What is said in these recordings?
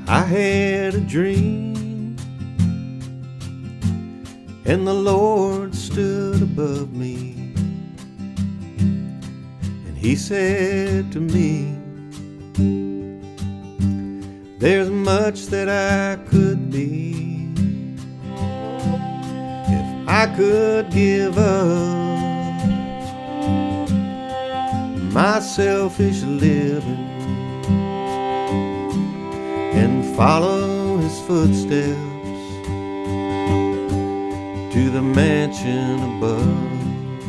I had a dream, and the Lord stood above me, and He said to me, there's much that I could be if I could give up my selfish living and follow His footsteps to the mansion above.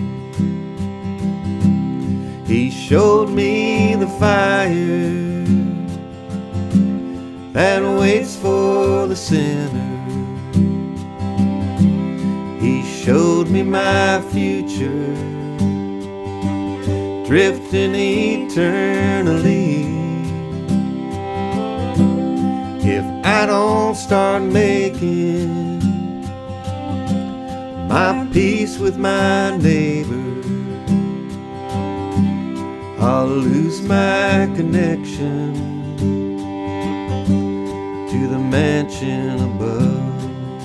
He showed me the fire that waits for the sinner. He showed me my future, drifting eternally. If I don't start making my peace with my neighbor, I'll lose my connection to the mansion above.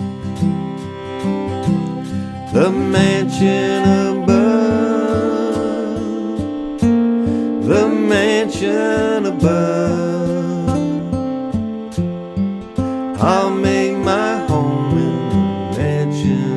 The mansion above, the mansion above. I'll make my home in the mansion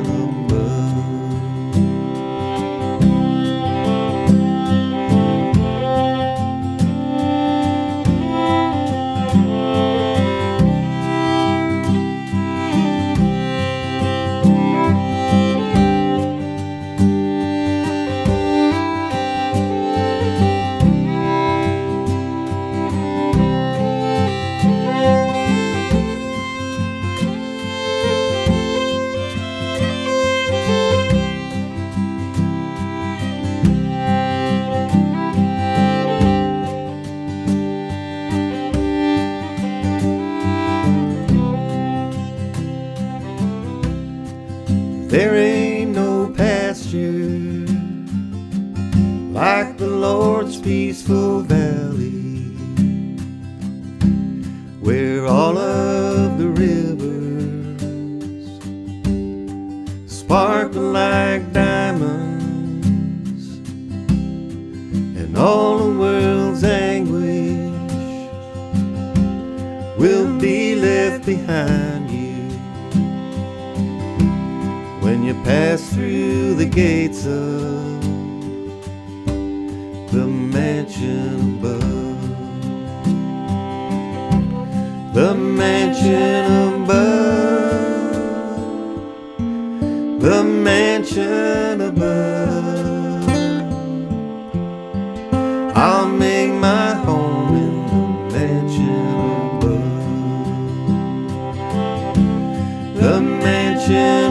There ain't no pasture like the Lord's peaceful valley, where all of the rivers sparkle like diamonds, and all the world's anguish will be left behind you when you pass through the gates of the mansion above. The mansion above, the mansion above. I'll make my home in the mansion above. The mansion